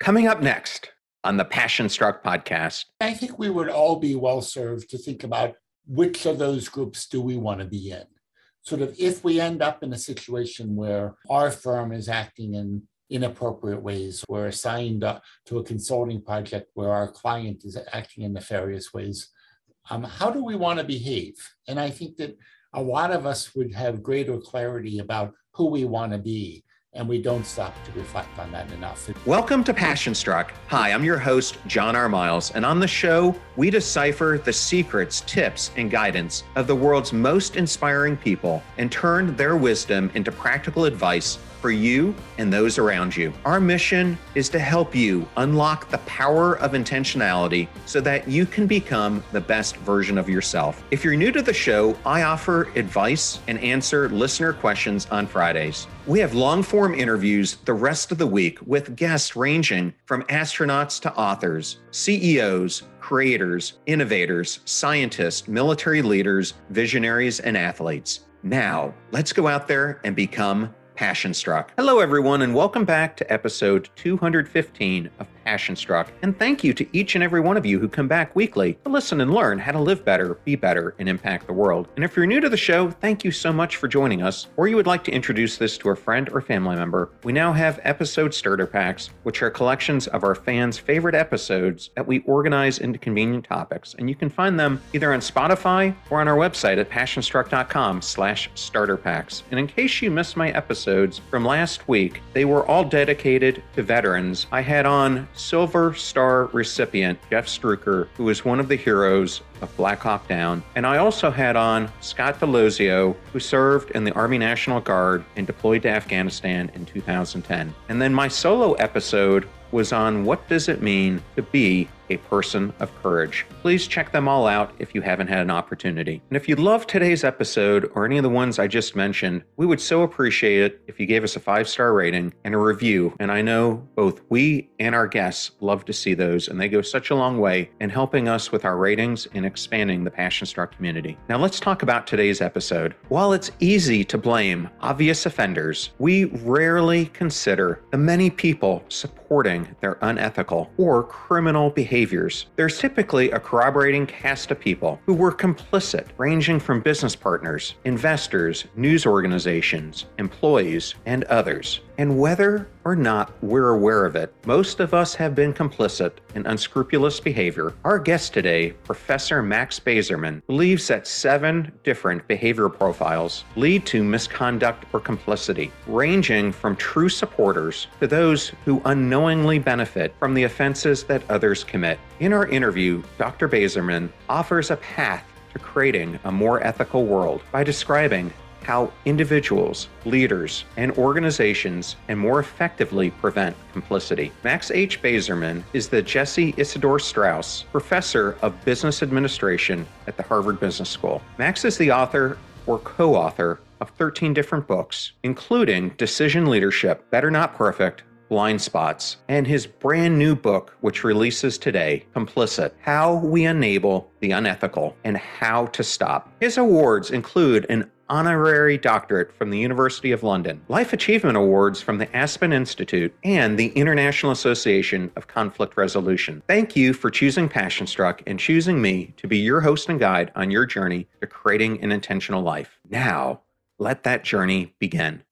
Coming up next on the Passion Struck podcast. I think we would all be well served to think about which of those groups do we want to be in. Sort of if we end up in a situation where our firm is acting in inappropriate ways, we're assigned to a consulting project where our client is acting in nefarious ways, how do we want to behave? And I think that a lot of us would have greater clarity about who we want to be, and we don't stop to reflect on that enough. Welcome to Passion Struck. Hi, I'm your host, John R. Miles, and on the show, we decipher the secrets, tips, and guidance of the world's most inspiring people and turn their wisdom into practical advice for you and those around you. Our mission is to help you unlock the power of intentionality so that you can become the best version of yourself. If you're new to the show, I offer advice and answer listener questions on Fridays. We have long-form interviews the rest of the week with guests ranging from astronauts to authors, CEOs, creators, innovators, scientists, military leaders, visionaries, and athletes. Now, let's go out there and become Passion Struck. Hello, everyone, and welcome back to episode 215 of Passion Struck. And thank you to each and every one of you who come back weekly to listen and learn how to live better, be better, and impact the world. And if you're new to the show, thank you so much for joining us, or you would like to introduce this to a friend or family member. We now have episode starter packs, which are collections of our fans' favorite episodes that we organize into convenient topics. And you can find them either on Spotify or on our website at passionstruck.com/starter packs. And in case you missed my episodes from last week, they were all dedicated to veterans. I had on Silver Star recipient Jeff Struecker, who is one of the heroes of Black Hawk Down. And I also had on Scott Delosio, who served in the Army National Guard and deployed to Afghanistan in 2010. And then my solo episode was on what does it mean to be a person of courage. Please check them all out if you haven't had an opportunity. And if you love today's episode or any of the ones I just mentioned, we would so appreciate it if you gave us a 5-star rating and a review. And I know both we and our guests love to see those, and they go such a long way in helping us with our ratings and expanding the Passion Struck community. Now let's talk about today's episode. While it's easy to blame obvious offenders, we rarely consider the many people supporting their unethical or criminal behaviors. There's typically a corroborating cast of people who were complicit, ranging from business partners, investors, news organizations, employees, and others. And whether or not we're aware of it, most of us have been complicit in unscrupulous behavior. Our guest today, Professor Max Bazerman, believes that 7 different behavioral profiles lead to misconduct or complicity, ranging from true supporters to those who unknowingly benefit from the offenses that others commit. In our interview, Dr. Bazerman offers a path to creating a more ethical world by describing how individuals, leaders, and organizations can more effectively prevent complicity. Max H. Bazerman is the Jesse Isidore Strauss Professor of Business Administration at the Harvard Business School. Max is the author or co-author of 13 different books, including Decision Leadership, Better Not Perfect, Blind Spots, and his brand new book, which releases today, Complicit, How We Enable the Unethical and How to Stop. His awards include an honorary doctorate from the University of London, Life Achievement Awards from the Aspen Institute, and the International Association of Conflict Resolution. Thank you for choosing Passion Struck and choosing me to be your host and guide on your journey to creating an intentional life. Now, let that journey begin.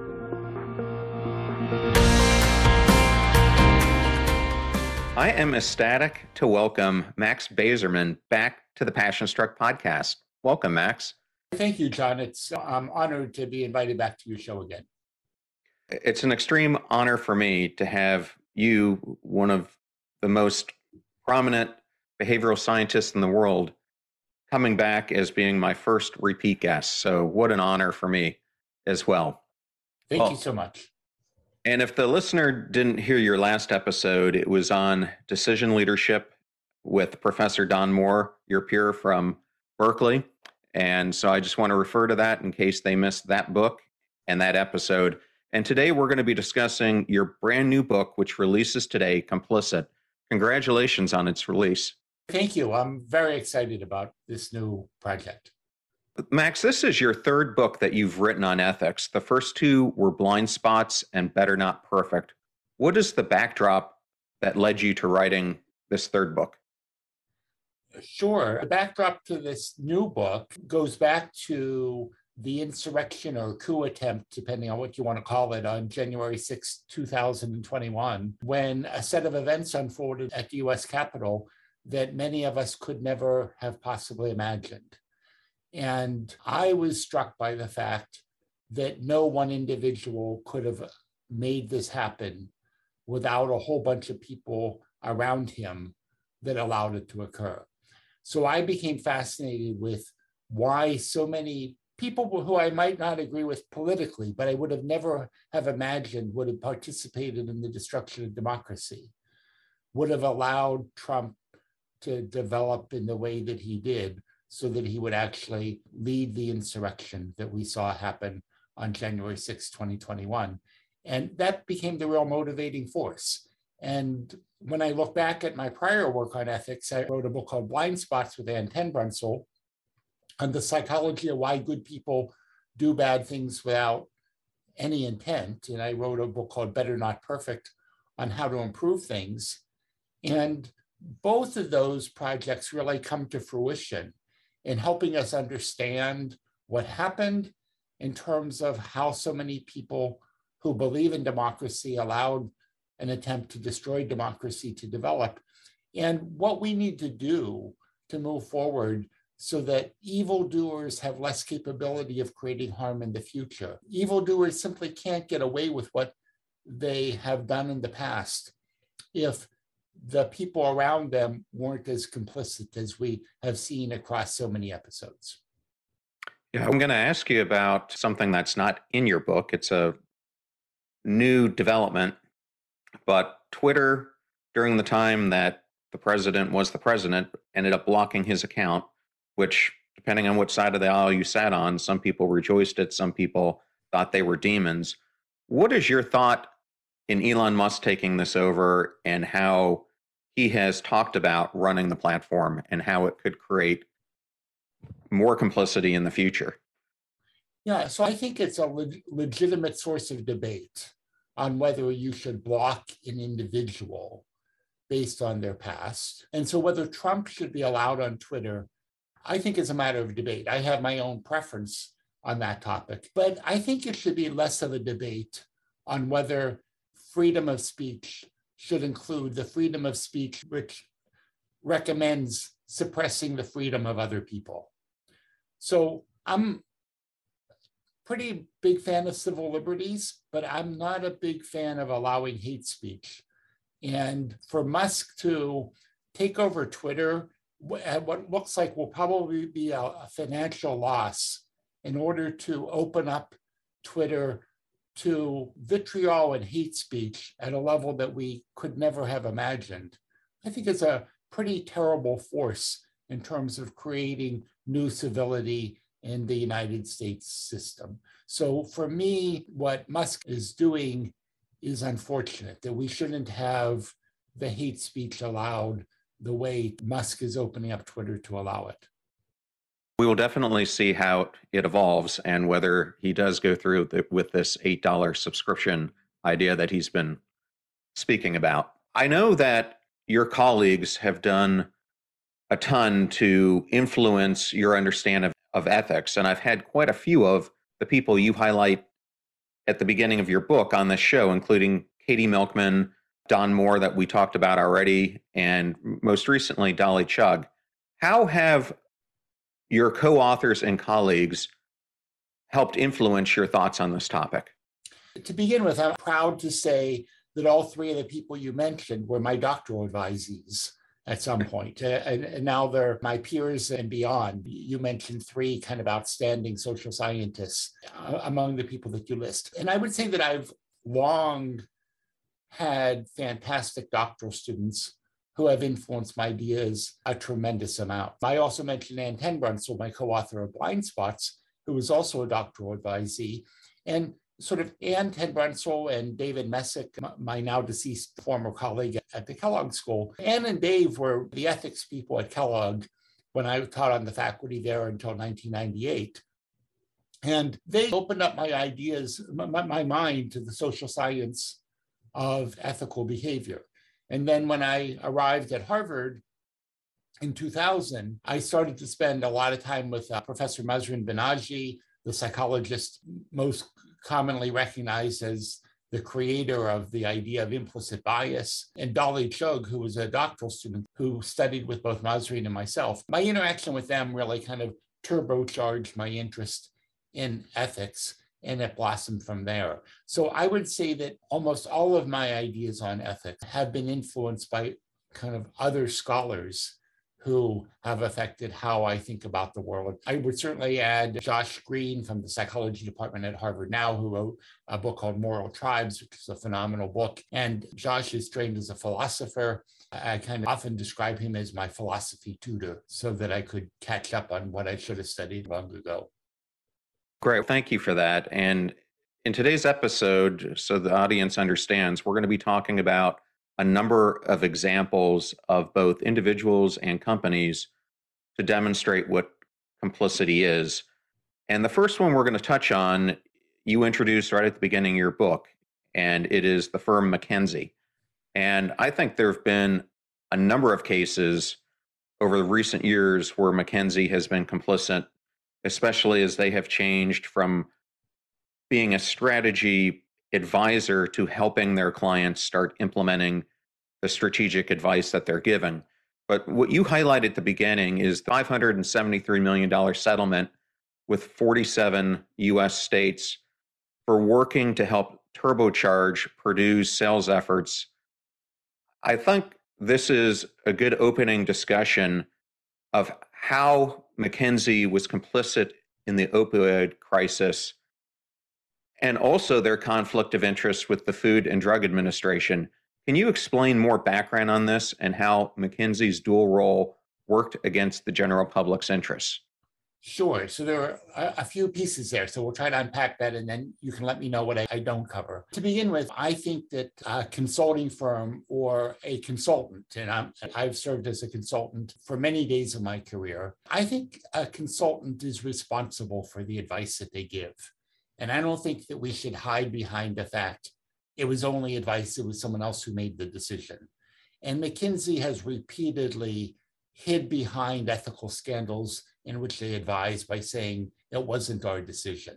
I am ecstatic to welcome Max Bazerman back to the Passion Struck podcast. Welcome, Max. Thank you, John. I'm honored to be invited back to your show again. It's an extreme honor for me to have you, one of the most prominent behavioral scientists in the world, coming back as being my first repeat guest. So what an honor for me as well. Thank you so much. And if the listener didn't hear your last episode, it was on decision leadership with Professor Don Moore, your peer from Berkeley. And so I just want to refer to that in case they missed that book and that episode. And today we're going to be discussing your brand new book, which releases today, Complicit. Congratulations on its release. Thank you. I'm very excited about this new project. Max, this is your 3rd book that you've written on ethics. The first 2 were Blind Spots and Better Not Perfect. What is the backdrop that led you to writing this third book? Sure. The backdrop to this new book goes back to the insurrection or coup attempt, depending on what you want to call it, on January 6, 2021, when a set of events unfolded at the US Capitol that many of us could never have possibly imagined. And I was struck by the fact that no one individual could have made this happen without a whole bunch of people around him that allowed it to occur. So I became fascinated with why so many people who I might not agree with politically, but I would have never have imagined would have participated in the destruction of democracy, would have allowed Trump to develop in the way that he did so that he would actually lead the insurrection that we saw happen on January 6, 2021. And that became the real motivating force. And when I look back at my prior work on ethics, I wrote a book called Blind Spots with Ann Tenbrunsel on the psychology of why good people do bad things without any intent. And I wrote a book called Better Not Perfect on how to improve things. And both of those projects really come to fruition in helping us understand what happened in terms of how so many people who believe in democracy allowed an attempt to destroy democracy to develop, and what we need to do to move forward so that evildoers have less capability of creating harm in the future. Evildoers simply can't get away with what they have done in the past if the people around them weren't as complicit as we have seen across so many episodes. Yeah, I'm going to ask you about something that's not in your book. It's a new development, but Twitter, during the time that the president was the president, ended up blocking his account, which, depending on which side of the aisle you sat on, some people rejoiced at, some people thought they were demons. What is your thought in Elon Musk taking this over and how he has talked about running the platform and how it could create more complicity in the future? Yeah, so I think it's a legitimate source of debate on whether you should block an individual based on their past. And so whether Trump should be allowed on Twitter, I think is a matter of debate. I have my own preference on that topic, but I think it should be less of a debate on whether freedom of speech should include the freedom of speech which recommends suppressing the freedom of other people. So I'm pretty big fan of civil liberties, but I'm not a big fan of allowing hate speech. And for Musk to take over Twitter at what looks like will probably be a financial loss in order to open up Twitter to vitriol and hate speech at a level that we could never have imagined, I think it's a pretty terrible force in terms of creating new civility in the United States system. So for me, what Musk is doing is unfortunate, that we shouldn't have the hate speech allowed the way Musk is opening up Twitter to allow it. We will definitely see how it evolves and whether he does go through with this $8 subscription idea that he's been speaking about. I know that your colleagues have done a ton to influence your understanding of ethics, and I've had quite a few of the people you highlight at the beginning of your book on this show, including Katie Milkman, Don Moore that we talked about already, and most recently, Dolly Chugh. How have your co-authors and colleagues helped influence your thoughts on this topic? To begin with, I'm proud to say that all three of the people you mentioned were my doctoral advisees at some point, and now they're my peers and beyond. You mentioned three kind of outstanding social scientists among the people that you list. And I would say that I've long had fantastic doctoral students who have influenced my ideas a tremendous amount. I also mentioned Ann Tenbrunsel, my co-author of Blind Spots, who was also a doctoral advisee. And sort of Ann Tenbrunsel and David Messick, my now deceased former colleague at the Kellogg School. Ann and Dave were the ethics people at Kellogg when I taught on the faculty there until 1998. And they opened up my ideas, my mind to the social science of ethical behavior. And then when I arrived at Harvard in 2000, I started to spend a lot of time with Professor Mazrin Banaji, the psychologist most commonly recognized as the creator of the idea of implicit bias, and Dolly Chugh, who was a doctoral student who studied with both Mazrin and myself. My interaction with them really kind of turbocharged my interest in ethics, and it blossomed from there. So I would say that almost all of my ideas on ethics have been influenced by kind of other scholars who have affected how I think about the world. I would certainly add Josh Green from the psychology department at Harvard now, who wrote a book called Moral Tribes, which is a phenomenal book. And Josh is trained as a philosopher. I kind of often describe him as my philosophy tutor so that I could catch up on what I should have studied long ago. Great. Thank you for that. And in today's episode, so the audience understands, we're going to be talking about a number of examples of both individuals and companies to demonstrate what complicity is. And the first one we're going to touch on, you introduced right at the beginning of your book, and it is the firm McKinsey. And I think there have been a number of cases over the recent years where McKinsey has been complicit, especially as they have changed from being a strategy advisor to helping their clients start implementing the strategic advice that they're given. But what you highlighted at the beginning is the $573 million settlement with 47 US states for working to help turbocharge Purdue's sales efforts. I think this is a good opening discussion of how McKinsey was complicit in the opioid crisis and also their conflict of interest with the Food and Drug Administration. Can you explain more background on this and how McKinsey's dual role worked against the general public's interests? Sure. So there are a few pieces there. So we'll try to unpack that, and then you can let me know what I don't cover. To begin with, I think that a consulting firm or a consultant, and I've served as a consultant for many days of my career, I think a consultant is responsible for the advice that they give. And I don't think that we should hide behind the fact it was only advice, it was someone else who made the decision. And McKinsey has repeatedly hid behind ethical scandals in which they advised by saying it wasn't our decision.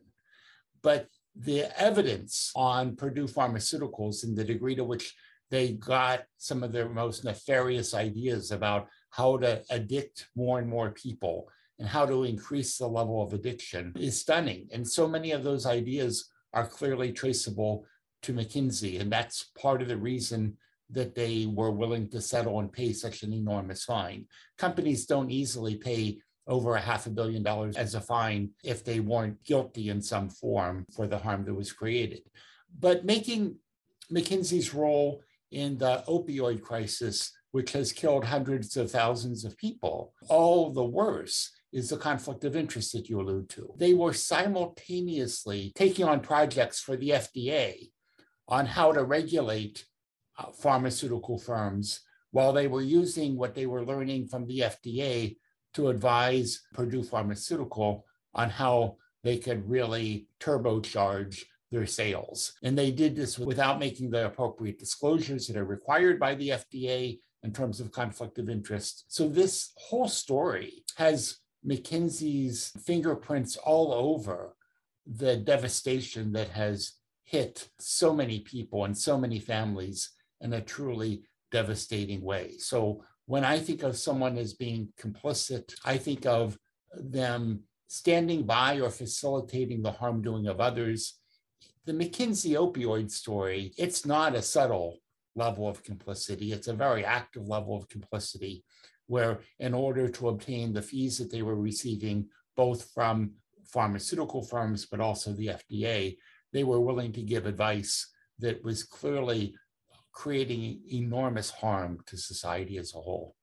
But the evidence on Purdue Pharmaceuticals and the degree to which they got some of their most nefarious ideas about how to addict more and more people and how to increase the level of addiction is stunning. And so many of those ideas are clearly traceable to McKinsey. And that's part of the reason that they were willing to settle and pay such an enormous fine. Companies don't easily pay over $500 million as a fine if they weren't guilty in some form for the harm that was created. But making McKinsey's role in the opioid crisis, which has killed hundreds of thousands of people, all the worse is the conflict of interest that you allude to. They were simultaneously taking on projects for the FDA on how to regulate pharmaceutical firms while they were using what they were learning from the FDA to advise Purdue Pharmaceutical on how they could really turbocharge their sales. And they did this without making the appropriate disclosures that are required by the FDA in terms of conflict of interest. So this whole story has McKinsey's fingerprints all over the devastation that has hit so many people and so many families in a truly devastating way. So when I think of someone as being complicit, I think of them standing by or facilitating the harm doing of others. The McKinsey opioid story, it's not a subtle level of complicity. It's a very active level of complicity where in order to obtain the fees that they were receiving, both from pharmaceutical firms, but also the FDA, they were willing to give advice that was clearly creating enormous harm to society as a whole.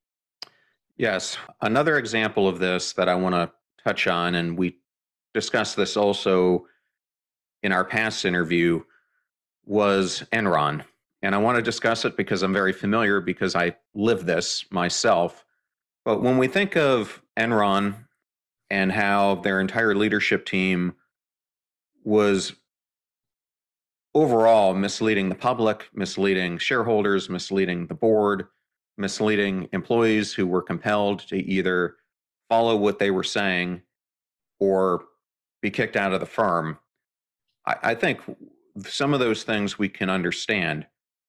Yes. Another example of this that I want to touch on, and we discussed this also in our past interview, was Enron. And I want to discuss it because I'm very familiar because I live this myself. But when we think of Enron and how their entire leadership team was overall misleading the public, misleading shareholders, misleading the board, misleading employees who were compelled to either follow what they were saying or be kicked out of the firm. I think some of those things we can understand.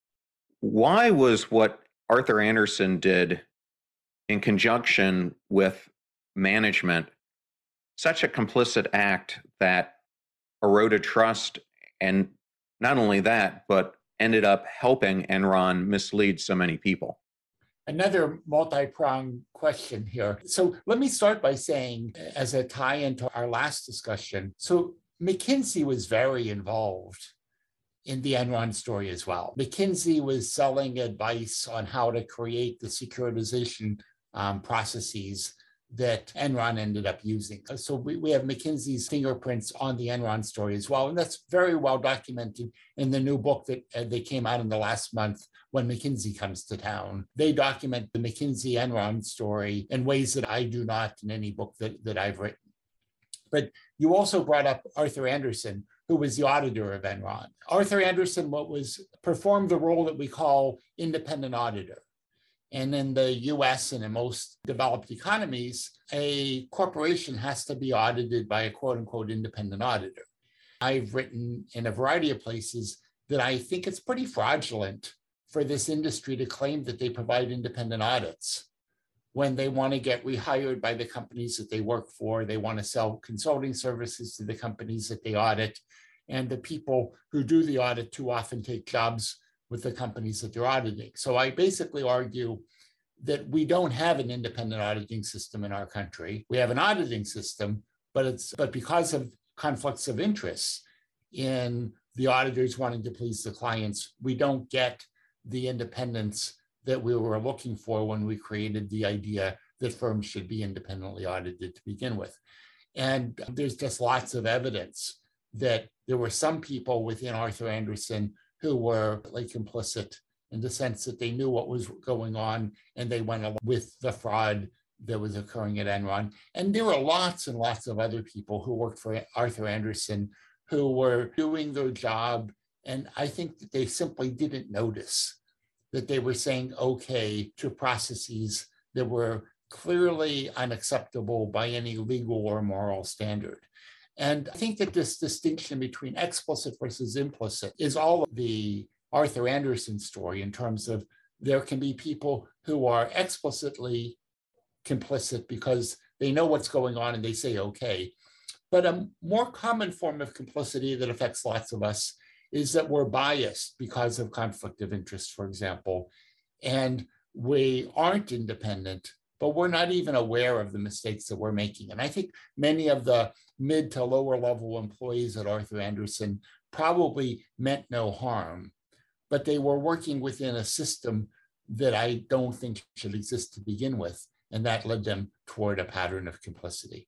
Why was what Arthur Andersen did in conjunction with management such a complicit act that eroded trust, and not only that, but ended up helping Enron mislead so many people? Another multi-pronged question here. So let me start by saying, as a tie into our last discussion, so McKinsey was very involved in the Enron story as well. McKinsey was selling advice on how to create the securitization processes that Enron ended up using. So we have McKinsey's fingerprints on the Enron story as well. And that's very well documented in the new book that they came out in the last month, When McKinsey Comes to Town. They document the McKinsey Enron story in ways that I do not in any book that I've written. But you also brought up Arthur Andersen, who was the auditor of Enron. Arthur Andersen performed the role that we call independent auditor. And in the US and in most developed economies, a corporation has to be audited by a quote unquote independent auditor. I've written in a variety of places that I think it's pretty fraudulent for this industry to claim that they provide independent audits when they want to get rehired by the companies that they work for. They want to sell consulting services to the companies that they audit. And the people who do the audit too often take jobs with the companies that they're auditing. So I basically argue that we don't have an independent auditing system in our country. We have an auditing system, but because of conflicts of interest in the auditors wanting to please the clients, we don't get the independence that we were looking for when we created the idea that firms should be independently audited to begin with. And there's just lots of evidence that there were some people within Arthur Andersen who were like complicit in the sense that they knew what was going on and they went along with the fraud that was occurring at Enron. And there were lots and lots of other people who worked for Arthur Andersen who were doing their job. And I think that they simply didn't notice that they were saying okay to processes that were clearly unacceptable by any legal or moral standard. And I think that this distinction between explicit versus implicit is all of the Arthur Andersen story in terms of there can be people who are explicitly complicit because they know what's going on and they say, okay. But a more common form of complicity that affects lots of us is that we're biased because of conflict of interest, for example, and we aren't independent, but we're not even aware of the mistakes that we're making. And I think many of the mid to lower level employees at Arthur Andersen probably meant no harm, but they were working within a system that I don't think should exist to begin with. And that led them toward a pattern of complicity.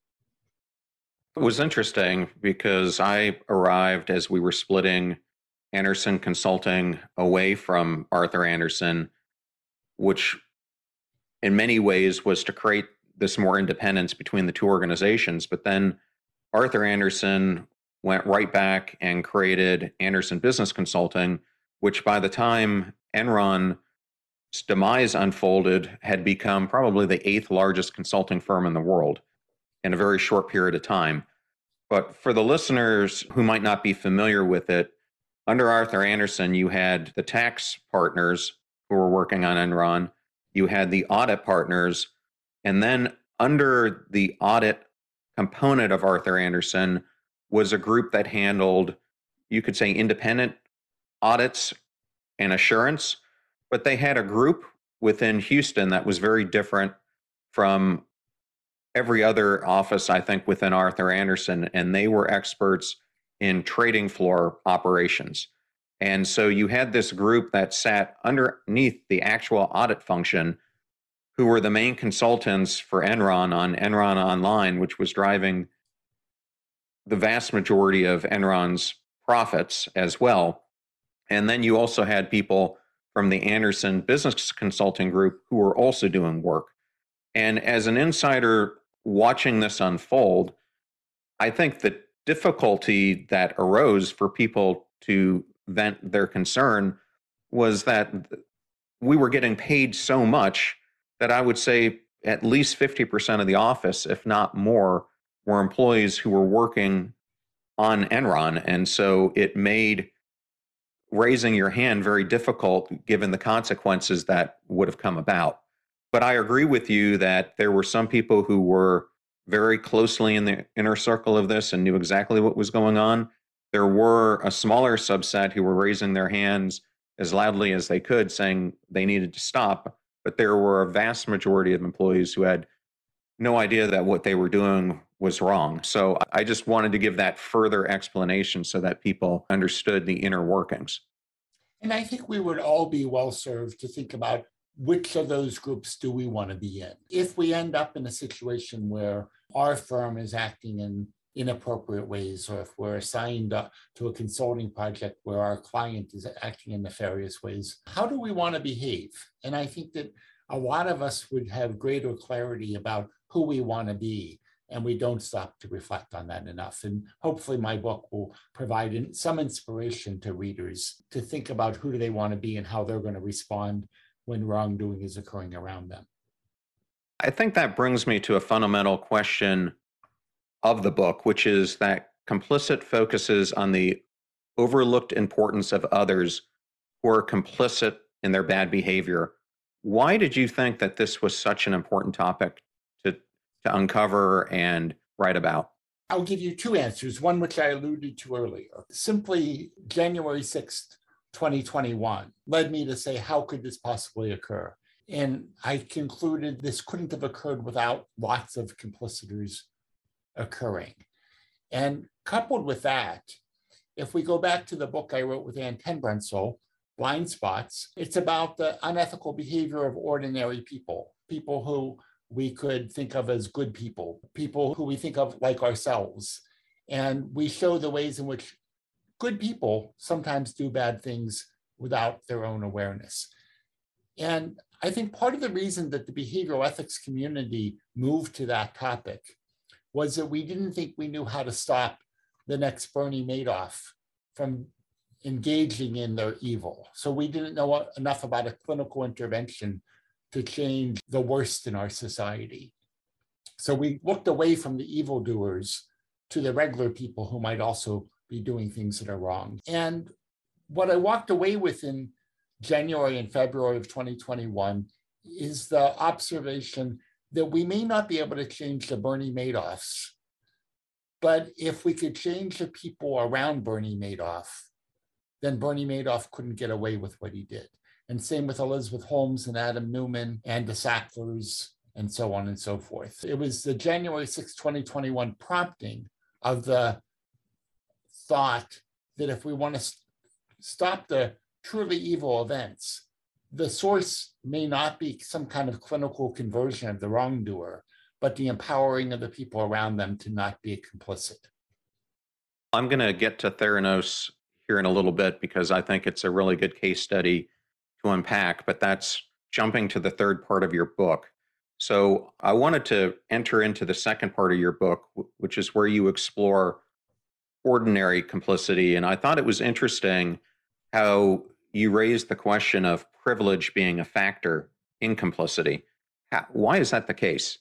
It was interesting because I arrived as we were splitting Andersen Consulting away from Arthur Andersen, which in many ways was to create this more independence between the two organizations. But then Arthur Andersen went right back and created Andersen Business Consulting, which by the time Enron's demise unfolded had become probably the 8th largest consulting firm in the world in a very short period of time. But for the listeners who might not be familiar with it, under Arthur Andersen, you had the tax partners who were working on Enron, you had the audit partners, and then under the audit component of Arthur Andersen was a group that handled, you could say, independent audits and assurance, but they had a group within Houston that was very different from every other office, I think, within Arthur Andersen, and they were experts in trading floor operations. And so you had this group that sat underneath the actual audit function, who were the main consultants for Enron on Enron Online, which was driving the vast majority of Enron's profits as well. And then you also had people from the Andersen Business Consulting Group who were also doing work. And as an insider watching this unfold, I think the difficulty that arose for people to vent their concern was that we were getting paid so much that I would say at least 50% of the office, if not more, were employees who were working on Enron. And so it made raising your hand very difficult given the consequences that would have come about. But I agree with you that there were some people who were very closely in the inner circle of this and knew exactly what was going on. There were a smaller subset who were raising their hands as loudly as they could, saying they needed to stop. But there were a vast majority of employees who had no idea that what they were doing was wrong. So I just wanted to give that further explanation so that people understood the inner workings. And I think we would all be well served to think about which of those groups do we want to be in. If we end up in a situation where our firm is acting in inappropriate ways, or if we're assigned to a consulting project where our client is acting in nefarious ways, how do we want to behave? And I think that a lot of us would have greater clarity about who we want to be, and we don't stop to reflect on that enough. And hopefully my book will provide some inspiration to readers to think about who do they want to be and how they're going to respond when wrongdoing is occurring around them. I think that brings me to a fundamental question of the book, which is that complicit focuses on the overlooked importance of others who are complicit in their bad behavior. Why did you think that this was such an important topic to uncover and write about? I'll give you two answers, one which I alluded to earlier. Simply, January 6th, 2021 led me to say, how could this possibly occur? And I concluded this couldn't have occurred without lots of complicitors occurring. And coupled with that, if we go back to the book I wrote with Ann Tenbrenzel, Blind Spots, it's about the unethical behavior of ordinary people, people who we could think of as good people, people who we think of like ourselves. And we show the ways in which good people sometimes do bad things without their own awareness. And I think part of the reason that the behavioral ethics community moved to that topic was that we didn't think we knew how to stop the next Bernie Madoff from engaging in their evil. So we didn't know enough about a clinical intervention to change the worst in our society. So we looked away from the evildoers to the regular people who might also be doing things that are wrong. And what I walked away with in January and February of 2021 is the observation that we may not be able to change the Bernie Madoffs, but if we could change the people around Bernie Madoff, then Bernie Madoff couldn't get away with what he did. And same with Elizabeth Holmes and Adam Newman and the Sacklers and so on and so forth. It was the January 6, 2021 prompting of the thought that if we want to stop the truly evil events, the source may not be some kind of clinical conversion of the wrongdoer, but the empowering of the people around them to not be complicit. I'm going to get to Theranos here in a little bit because I think it's a really good case study to unpack, but that's jumping to the third part of your book. So I wanted to enter into the second part of your book, which is where you explore ordinary complicity. And I thought it was interesting how you raised the question of privilege being a factor in complicity. Why is that the case?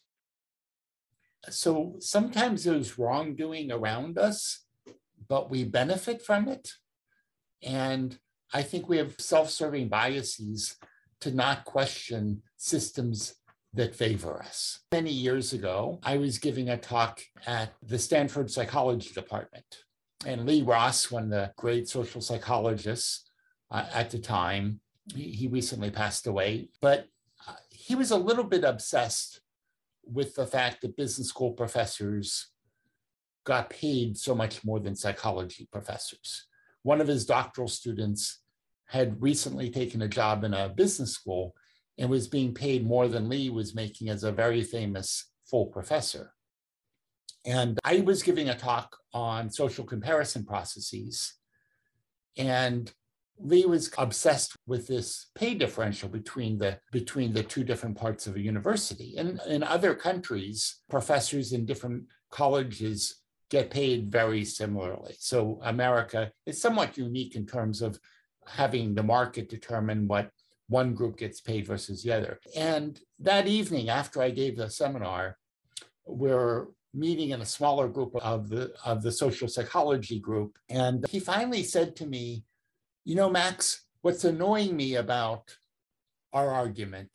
So sometimes there's wrongdoing around us, but we benefit from it. And I think we have self-serving biases to not question systems that favor us. Many years ago, I was giving a talk at the Stanford Psychology Department. And Lee Ross, one of the great social psychologists at the time, he recently passed away, but he was a little bit obsessed with the fact that business school professors got paid so much more than psychology professors. One of his doctoral students had recently taken a job in a business school and was being paid more than Lee was making as a very famous full professor. And I was giving a talk on social comparison processes, and Lee was obsessed with this pay differential between the two different parts of a university. And in other countries, professors in different colleges get paid very similarly. So America is somewhat unique in terms of having the market determine what one group gets paid versus the other. And that evening, after I gave the seminar, we're meeting in a smaller group of the social psychology group. And he finally said to me, you know, Max, what's annoying me about our argument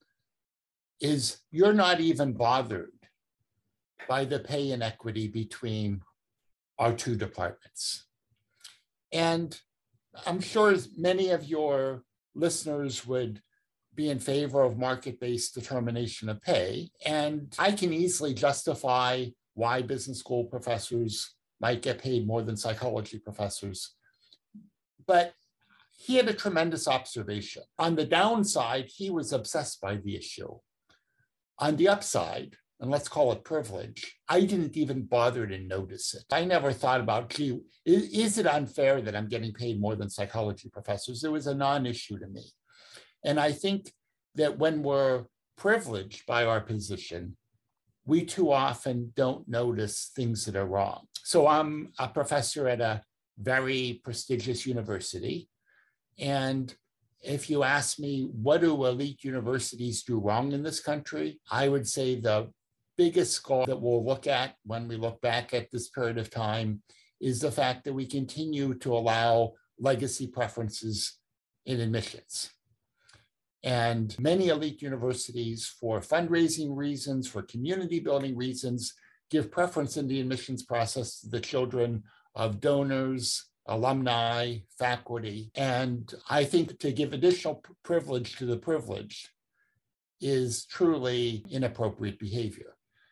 is you're not even bothered by the pay inequity between our two departments. And I'm sure many of your listeners would be in favor of market-based determination of pay. And I can easily justify why business school professors might get paid more than psychology professors. But he had a tremendous observation. On the downside, he was obsessed by the issue. On the upside, and let's call it privilege, I didn't even bother to notice it. I never thought about, gee, is it unfair that I'm getting paid more than psychology professors? It was a non-issue to me. And I think that when we're privileged by our position, we too often don't notice things that are wrong. So I'm a professor at a very prestigious university. And if you ask me, what do elite universities do wrong in this country? I would say the biggest score that we'll look at when we look back at this period of time is the fact that we continue to allow legacy preferences in admissions. And many elite universities, for fundraising reasons, for community building reasons, give preference in the admissions process to the children of donors, alumni, faculty. And I think to give additional privilege to the privileged is truly inappropriate behavior.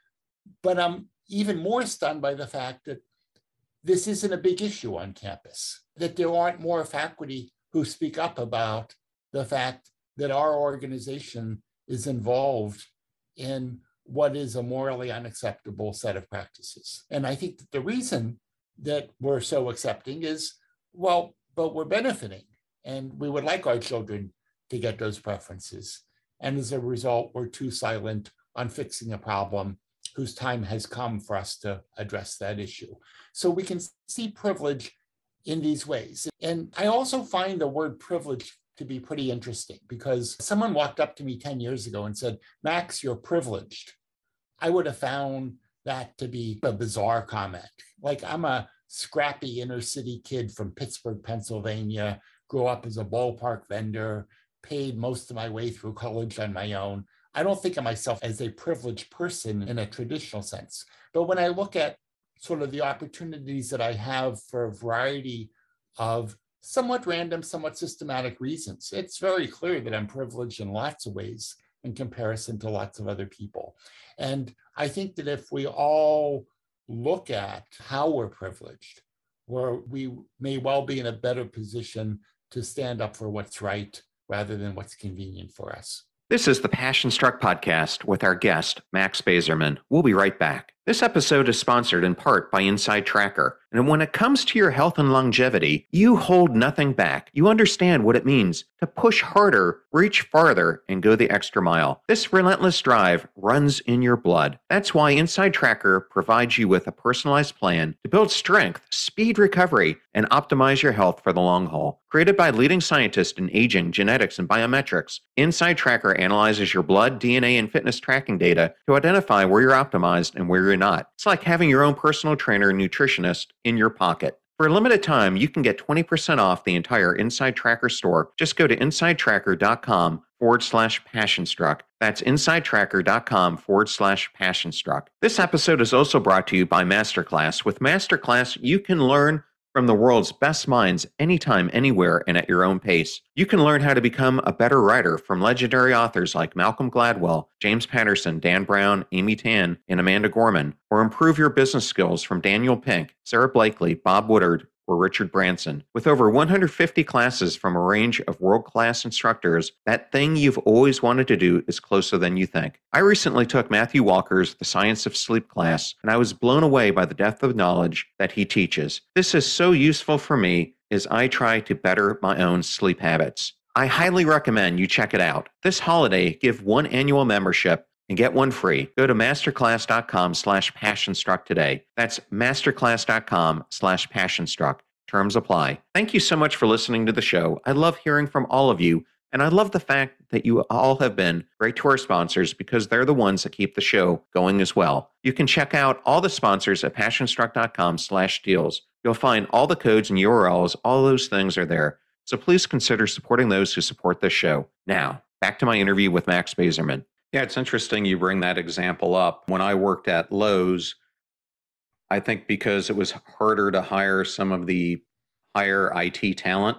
But I'm even more stunned by the fact that this isn't a big issue on campus, that there aren't more faculty who speak up about the fact that our organization is involved in what is a morally unacceptable set of practices. And I think that the reason that we're so accepting is, well, but we're benefiting, and we would like our children to get those preferences. And as a result, we're too silent on fixing a problem whose time has come for us to address that issue. So we can see privilege in these ways. And I also find the word privilege to be pretty interesting, because someone walked up to me 10 years ago and said, Max, you're privileged. I would have found that to be a bizarre comment. Like, I'm a scrappy inner city kid from Pittsburgh, Pennsylvania, grew up as a ballpark vendor, paid most of my way through college on my own. I don't think of myself as a privileged person in a traditional sense. But when I look at sort of the opportunities that I have for a variety of somewhat random, somewhat systematic reasons, it's very clear that I'm privileged in lots of ways in comparison to lots of other people. And I think that if we all look at how we're privileged, we may well be in a better position to stand up for what's right rather than what's convenient for us. This is the Passion Struck podcast with our guest, Max Bazerman. We'll be right back. This episode is sponsored in part by Inside Tracker. And when it comes to your health and longevity, you hold nothing back. You understand what it means to push harder, reach farther, and go the extra mile. This relentless drive runs in your blood. That's why Inside Tracker provides you with a personalized plan to build strength, speed recovery, and optimize your health for the long haul. Created by leading scientists in aging, genetics, and biometrics, Inside Tracker analyzes your blood, DNA, and fitness tracking data to identify where you're optimized and where you're not. It's like having your own personal trainer and nutritionist in your pocket. For a limited time, you can get 20% off the entire Inside Tracker store. Just go to insidetracker.com/passionstruck. That's insidetracker.com/passionstruck. This episode is also brought to you by Masterclass. With Masterclass, you can learn from the world's best minds anytime, anywhere, and at your own pace. You can learn how to become a better writer from legendary authors like Malcolm Gladwell, James Patterson, Dan Brown, Amy Tan, and Amanda Gorman, or improve your business skills from Daniel Pink, Sarah Blakely, Bob Woodard, or Richard Branson. With over 150 classes from a range of world-class instructors, that thing you've always wanted to do is closer than you think. I recently took Matthew Walker's The Science of Sleep class, and I was blown away by the depth of knowledge that he teaches. This is so useful for me as I try to better my own sleep habits. I highly recommend you check it out. This holiday, give one annual membership and get one free. Go to masterclass.com/passionstruck today. That's masterclass.com/passionstruck. Terms apply. Thank you so much for listening to the show. I love hearing from all of you, and I love the fact that you all have been great to our sponsors because they're the ones that keep the show going as well. You can check out all the sponsors at passionstruck.com/deals. You'll find all the codes and URLs. All those things are there. So please consider supporting those who support this show. Now, back to my interview with Max Bazerman. Yeah, it's interesting you bring that example up. When I worked at Lowe's, I think because it was harder to hire some of the higher IT talent,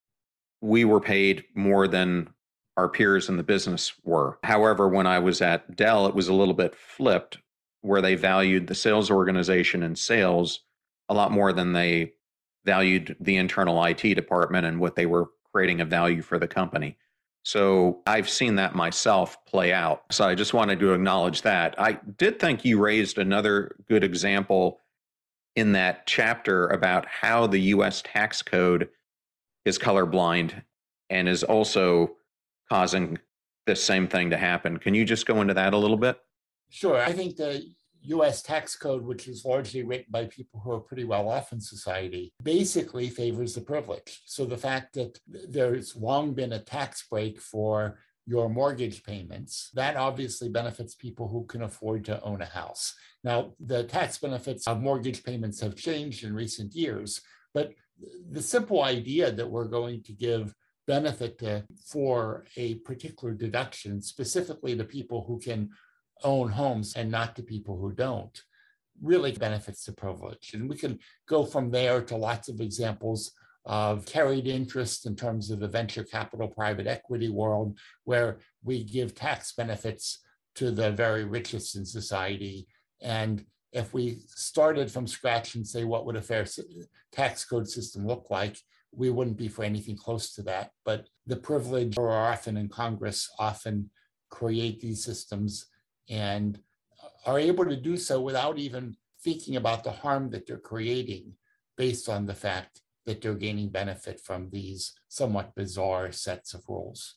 we were paid more than our peers in the business were. However, when I was at Dell, it was a little bit flipped, where they valued the sales organization and sales a lot more than they valued the internal IT department and what they were creating a value for the company. So I've seen that myself play out. So I just wanted to acknowledge that. I did think you raised another good example in that chapter about how the US tax code is colorblind and is also causing this same thing to happen. Can you just go into that a little bit? Sure. I think the US tax code, which is largely written by people who are pretty well off in society, basically favors the privileged. So the fact that there's long been a tax break for your mortgage payments, that obviously benefits people who can afford to own a house. Now, the tax benefits of mortgage payments have changed in recent years, but the simple idea that we're going to give benefit for a particular deduction, specifically to people who can own homes and not to people who don't, really benefits the privileged. And we can go from there to lots of examples of carried interest in terms of the venture capital private equity world, where we give tax benefits to the very richest in society. And if we started from scratch and say, what would a fair tax code system look like? We wouldn't be for anything close to that. But the privileged are often in Congress, often create these systems and are able to do so without even thinking about the harm that they're creating based on the fact that they're gaining benefit from these somewhat bizarre sets of rules.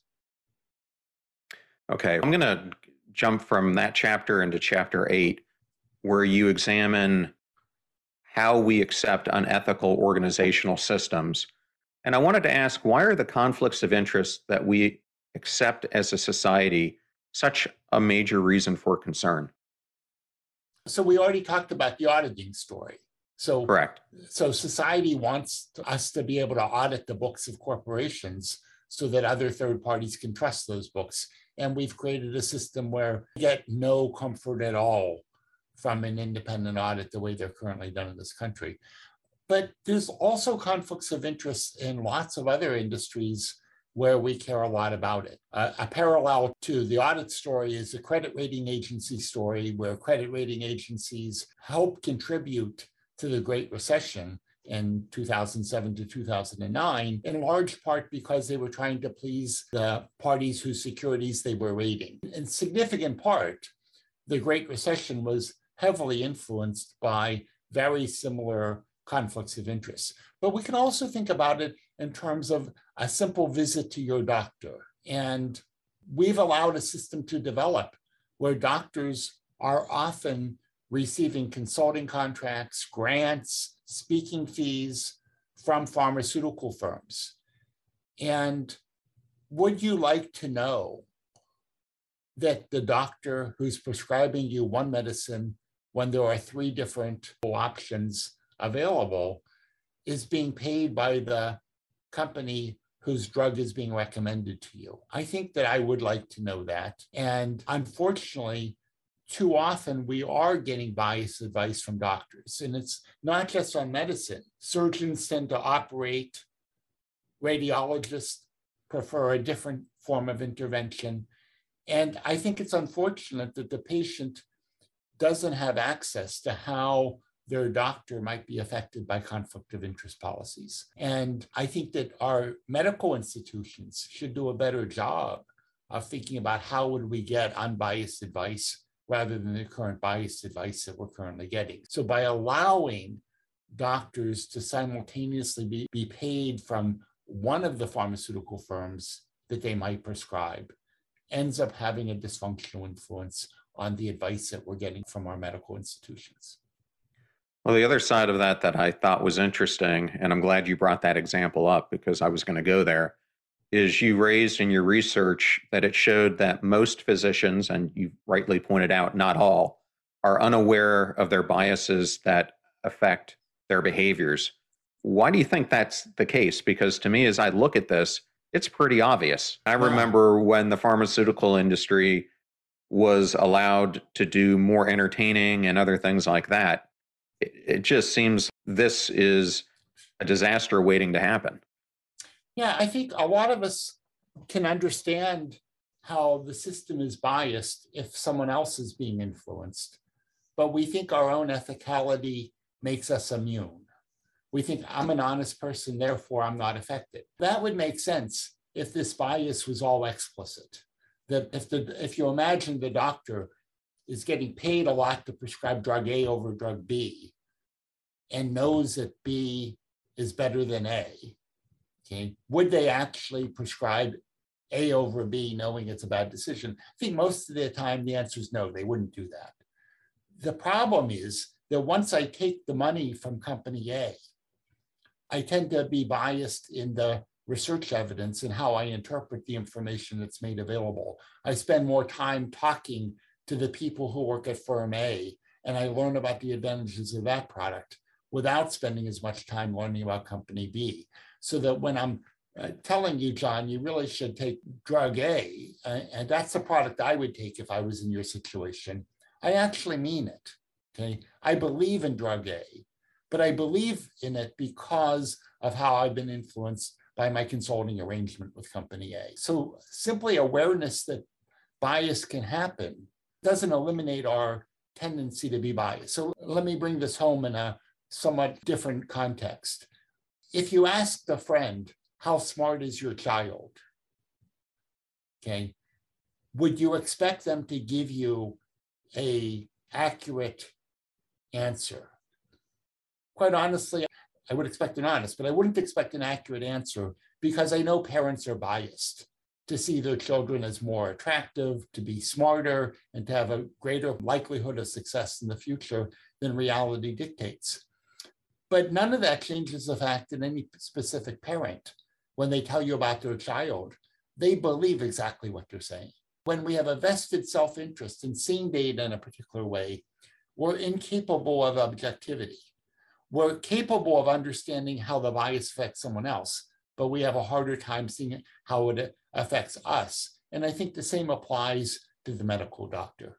Okay, I'm going to jump from that chapter into chapter 8, where you examine how we accept unethical organizational systems. And I wanted to ask, why are the conflicts of interest that we accept as a society such a major reason for concern? So we already talked about the auditing story. So, correct. So society wants us to be able to audit the books of corporations so that other third parties can trust those books. And we've created a system where we get no comfort at all from an independent audit the way they're currently done in this country. But there's also conflicts of interest in lots of other industries where we care a lot about it. A parallel to the audit story is the credit rating agency story, where credit rating agencies helped contribute to the Great Recession in 2007 to 2009, in large part because they were trying to please the parties whose securities they were rating. In significant part, the Great Recession was heavily influenced by very similar conflicts of interest. But we can also think about it in terms of a simple visit to your doctor. And we've allowed a system to develop where doctors are often receiving consulting contracts, grants, speaking fees from pharmaceutical firms. And would you like to know that the doctor who's prescribing you one medicine when there are 3 different options available is being paid by the company whose drug is being recommended to you? I think that I would like to know that. And unfortunately, too often we are getting biased advice from doctors. And it's not just on medicine. Surgeons tend to operate, radiologists prefer a different form of intervention. And I think it's unfortunate that the patient doesn't have access to how their doctor might be affected by conflict of interest policies. And I think that our medical institutions should do a better job of thinking about how would we get unbiased advice rather than the current biased advice that we're currently getting. So by allowing doctors to simultaneously be paid from one of the pharmaceutical firms that they might prescribe ends up having a dysfunctional influence on the advice that we're getting from our medical institutions. Well, the other side of that I thought was interesting, and I'm glad you brought that example up because I was going to go there, is you raised in your research that it showed that most physicians, and you rightly pointed out, not all, are unaware of their biases that affect their behaviors. Why do you think that's the case? Because to me, as I look at this, it's pretty obvious. I remember when the pharmaceutical industry was allowed to do more entertaining and other things like that. It just seems this is a disaster waiting to happen. Yeah, I think a lot of us can understand how the system is biased if someone else is being influenced, but we think our own ethicality makes us immune. We think I'm an honest person, therefore I'm not affected. That would make sense if this bias was all explicit. That if you imagine the doctor is getting paid a lot to prescribe drug A over drug B and knows that B is better than A, okay, would they actually prescribe A over B knowing it's a bad decision? I think most of the time the answer is no, they wouldn't do that. The problem is that once I take the money from company A, I tend to be biased in the research evidence and how I interpret the information that's made available. I spend more time talking to the people who work at firm A, and I learn about the advantages of that product without spending as much time learning about company B. So that when I'm telling you, John, you really should take drug A, and that's the product I would take if I was in your situation, I actually mean it, okay? I believe in drug A, but I believe in it because of how I've been influenced by my consulting arrangement with company A. So simply awareness that bias can happen doesn't eliminate our tendency to be biased. So let me bring this home in a somewhat different context. If you asked a friend, how smart is your child? Okay, would you expect them to give you an accurate answer? Quite honestly, I would expect an honest, but I wouldn't expect an accurate answer because I know parents are biased to see their children as more attractive, to be smarter, and to have a greater likelihood of success in the future than reality dictates. But none of that changes the fact that any specific parent, when they tell you about their child, they believe exactly what they're saying. When we have a vested self-interest in seeing data in a particular way, we're incapable of objectivity. We're capable of understanding how the bias affects someone else, but we have a harder time seeing how it affects us. And I think the same applies to the medical doctor.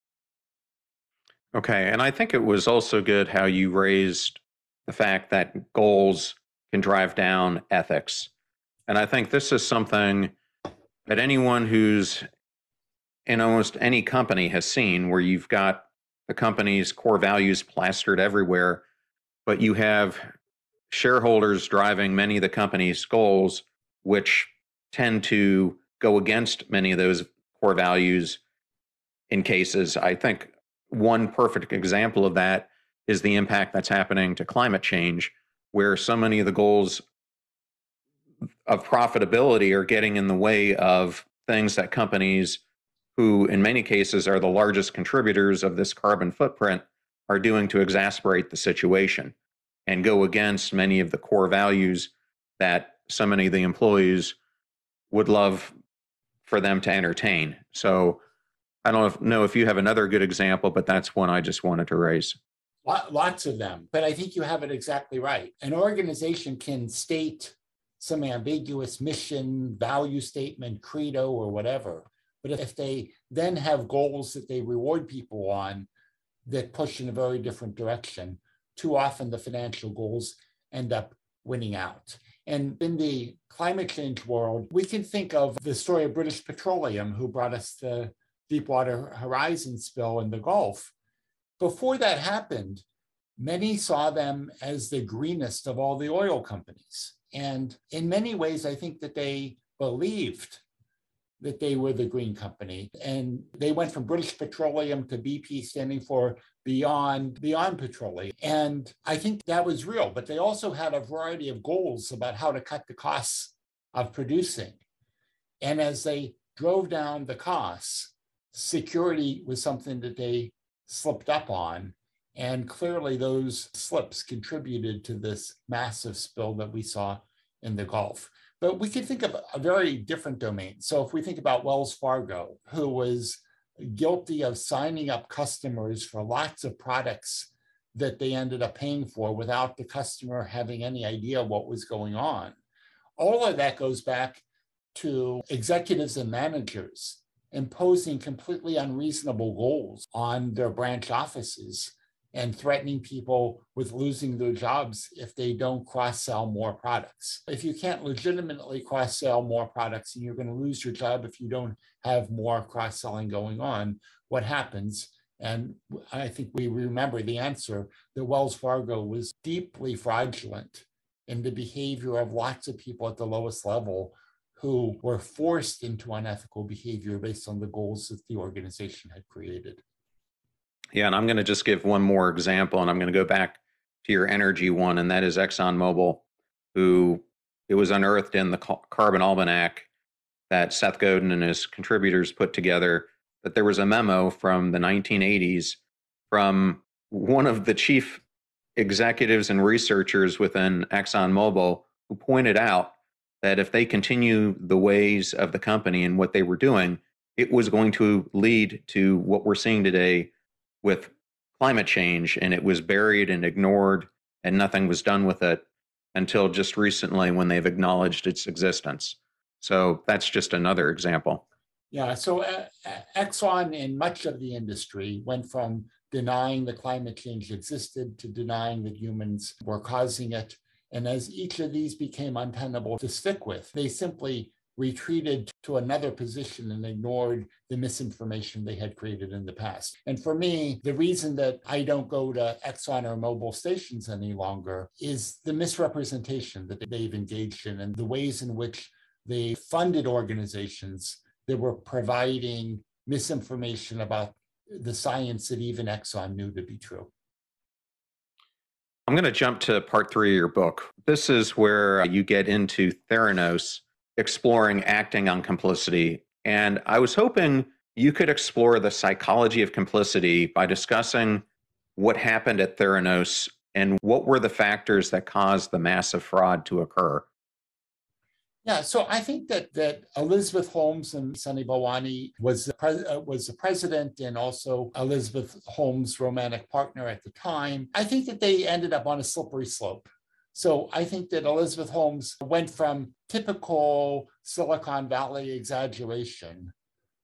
Okay, and I think it was also good how you raised the fact that goals can drive down ethics. And I think this is something that anyone who's in almost any company has seen, where you've got the company's core values plastered everywhere, but you have shareholders driving many of the company's goals, which tend to go against many of those core values in cases. I think one perfect example of that is the impact that's happening to climate change, where so many of the goals of profitability are getting in the way of things that companies who in many cases are the largest contributors of this carbon footprint are doing to exacerbate the situation and go against many of the core values that so many of the employees would love for them to entertain. So I don't know if you have another good example, but that's one I just wanted to raise. Lots of them, but I think you have it exactly right. An organization can state some ambiguous mission, value statement, credo, or whatever. But if they then have goals that they reward people on that push in a very different direction, too often the financial goals end up winning out. And in the climate change world, we can think of the story of British Petroleum, who brought us the Deepwater Horizon spill in the Gulf. Before that happened, many saw them as the greenest of all the oil companies. And in many ways, I think that they believed that they were the green company. And they went from British Petroleum to BP, standing for Beyond Petroleum. And I think that was real, but they also had a variety of goals about how to cut the costs of producing. And as they drove down the costs. Security was something that they slipped up on. And clearly those slips contributed to this massive spill that we saw in the Gulf. But we could think of a very different domain. So if we think about Wells Fargo, who was guilty of signing up customers for lots of products that they ended up paying for without the customer having any idea what was going on. All of that goes back to executives and managers imposing completely unreasonable goals on their branch offices and threatening people with losing their jobs if they don't cross-sell more products. If you can't legitimately cross-sell more products and you're going to lose your job if you don't have more cross-selling going on, what happens? And I think we remember the answer that Wells Fargo was deeply fraudulent in the behavior of lots of people at the lowest level who were forced into unethical behavior based on the goals that the organization had created. Yeah, and I'm going to just give one more example, and I'm going to go back to your energy one, and that is ExxonMobil, who it was unearthed in the Carbon Almanac that Seth Godin and his contributors put together that there was a memo from the 1980s from one of the chief executives and researchers within ExxonMobil who pointed out that if they continue the ways of the company and what they were doing, it was going to lead to what we're seeing today with climate change, and it was buried and ignored, and nothing was done with it until just recently when they've acknowledged its existence. So that's just another example. Yeah, so Exxon and much of the industry went from denying that climate change existed to denying that humans were causing it. And as each of these became untenable to stick with, they simply retreated to another position and ignored the misinformation they had created in the past. And for me, the reason that I don't go to Exxon or Mobil stations any longer is the misrepresentation that they've engaged in and the ways in which they funded organizations that were providing misinformation about the science that even Exxon knew to be true. I'm going to jump to part 3 of your book. This is where you get into Theranos, exploring acting on complicity. And I was hoping you could explore the psychology of complicity by discussing what happened at Theranos and what were the factors that caused the massive fraud to occur. Yeah, so I think that Elizabeth Holmes and Sunny Balwani was the president and also Elizabeth Holmes' romantic partner at the time. I think that they ended up on a slippery slope. So I think that Elizabeth Holmes went from typical Silicon Valley exaggeration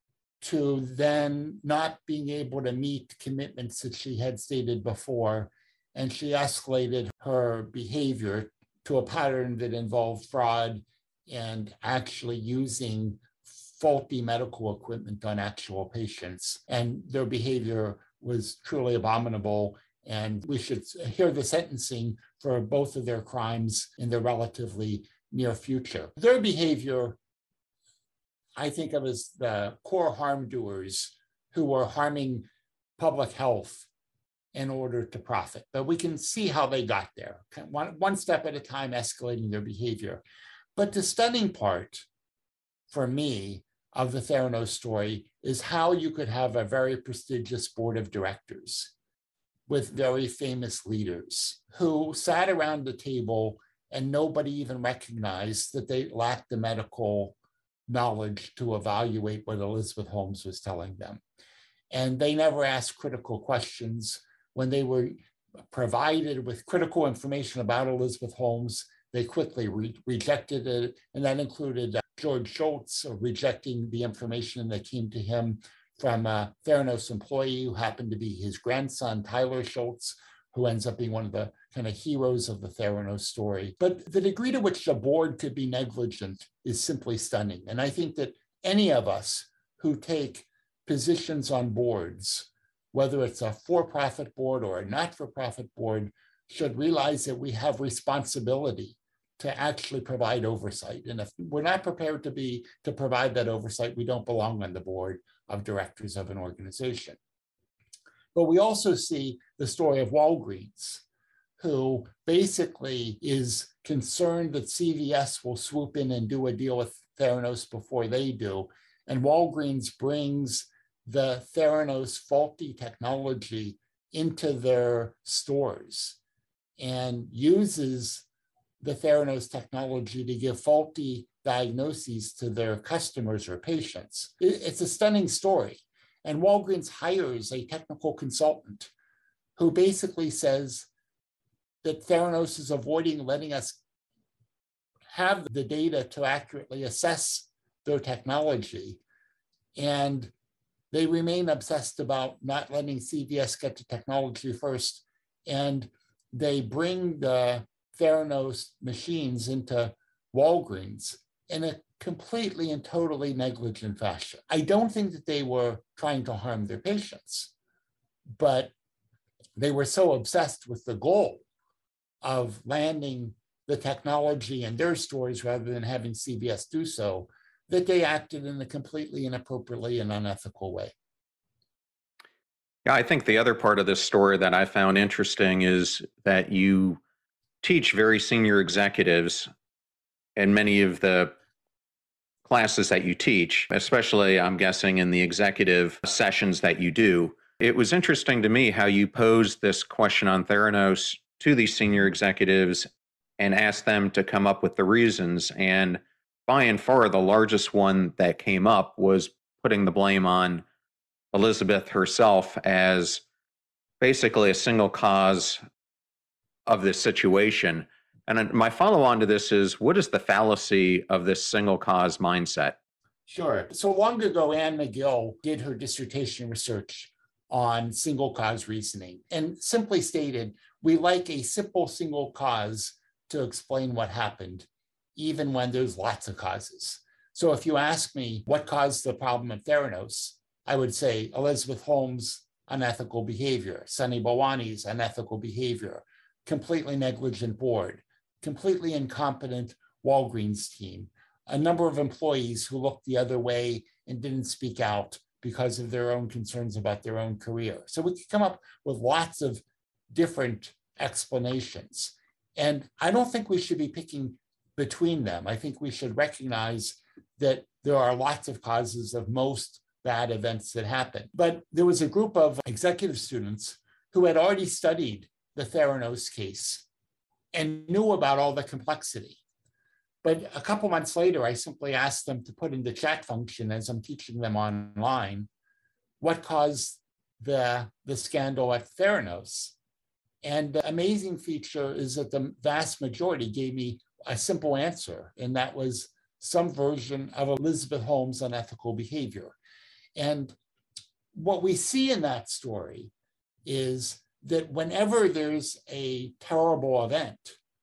to then not being able to meet commitments that she had stated before. And she escalated her behavior to a pattern that involved fraud and actually using faulty medical equipment on actual patients. And their behavior was truly abominable. And we should hear the sentencing for both of their crimes in the relatively near future. Their behavior, I think of as the core harm doers who were harming public health in order to profit. But we can see how they got there, one step at a time, escalating their behavior. But the stunning part for me of the Theranos story is how you could have a very prestigious board of directors with very famous leaders who sat around the table and nobody even recognized that they lacked the medical knowledge to evaluate what Elizabeth Holmes was telling them. And they never asked critical questions. When they were provided with critical information about Elizabeth Holmes, they quickly rejected it. And that included George Shultz rejecting the information that came to him from a Theranos employee who happened to be his grandson, Tyler Shultz, who ends up being one of the kind of heroes of the Theranos story. But the degree to which the board could be negligent is simply stunning. And I think that any of us who take positions on boards, whether it's a for-profit board or a not-for-profit board, should realize that we have responsibility to actually provide oversight. And if we're not prepared to provide that oversight, we don't belong on the board of directors of an organization. But we also see the story of Walgreens, who basically is concerned that CVS will swoop in and do a deal with Theranos before they do. And Walgreens brings the Theranos faulty technology into their stores and uses the Theranos technology to give faulty diagnoses to their customers or patients. It's a stunning story. And Walgreens hires a technical consultant who basically says that Theranos is avoiding letting us have the data to accurately assess their technology. And they remain obsessed about not letting CVS get to technology first. And they bring the Theranos machines into Walgreens in a completely and totally negligent fashion. I don't think that they were trying to harm their patients, but they were so obsessed with the goal of landing the technology in their stores rather than having CVS do so, that they acted in a completely inappropriately and unethical way. Yeah, I think the other part of this story that I found interesting is that you teach very senior executives in many of the classes that you teach, especially, I'm guessing, in the executive sessions that you do. It was interesting to me how you posed this question on Theranos to these senior executives and asked them to come up with the reasons. And by and far, the largest one that came up was putting the blame on Elizabeth herself as basically a single cause of this situation. And my follow on to this is, what is the fallacy of this single cause mindset? Sure. So long ago, Anne McGill did her dissertation research on single cause reasoning and simply stated, we like a simple single cause to explain what happened, even when there's lots of causes. So if you ask me what caused the problem at Theranos, I would say Elizabeth Holmes' unethical behavior, Sunny Balwani's unethical behavior, completely negligent board, completely incompetent Walgreens team, a number of employees who looked the other way and didn't speak out because of their own concerns about their own career. So we could come up with lots of different explanations. And I don't think we should be picking between them. I think we should recognize that there are lots of causes of most bad events that happen. But there was a group of executive students who had already studied the Theranos case and knew about all the complexity. But a couple months later, I simply asked them to put in the chat function as I'm teaching them online, what caused the scandal at Theranos? And the amazing feature is that the vast majority gave me a simple answer, and that was some version of Elizabeth Holmes' unethical behavior. And what we see in that story is that whenever there's a terrible event,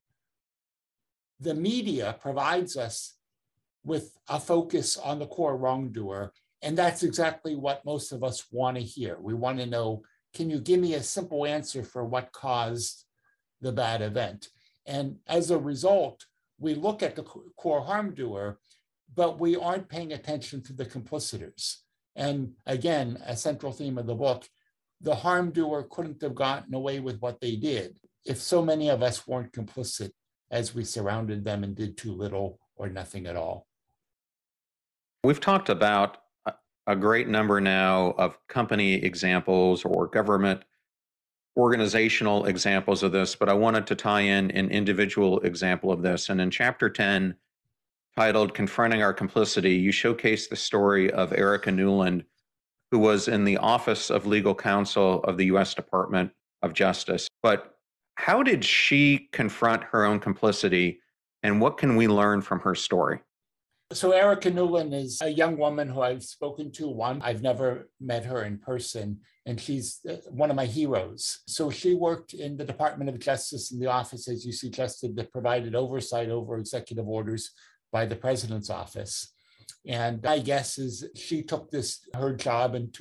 the media provides us with a focus on the core wrongdoer. And that's exactly what most of us want to hear. We want to know, can you give me a simple answer for what caused the bad event? And as a result, we look at the core harm doer, but we aren't paying attention to the complicitors. And again, a central theme of the book, the harm doer couldn't have gotten away with what they did if so many of us weren't complicit as we surrounded them and did too little or nothing at all. We've talked about a great number now of company examples or government organizational examples of this, but I wanted to tie in an individual example of this. And in chapter 10, titled Confronting Our Complicity, you showcase the story of Erica Newland, who was in the Office of Legal Counsel of the U.S. Department of Justice. But how did she confront her own complicity, and what can we learn from her story? So Erica Newland is a young woman who I've spoken to. I've never met her in person, and she's one of my heroes. So she worked in the Department of Justice in the Office, as you suggested, that provided oversight over executive orders by the president's office. And my guess is she took her job in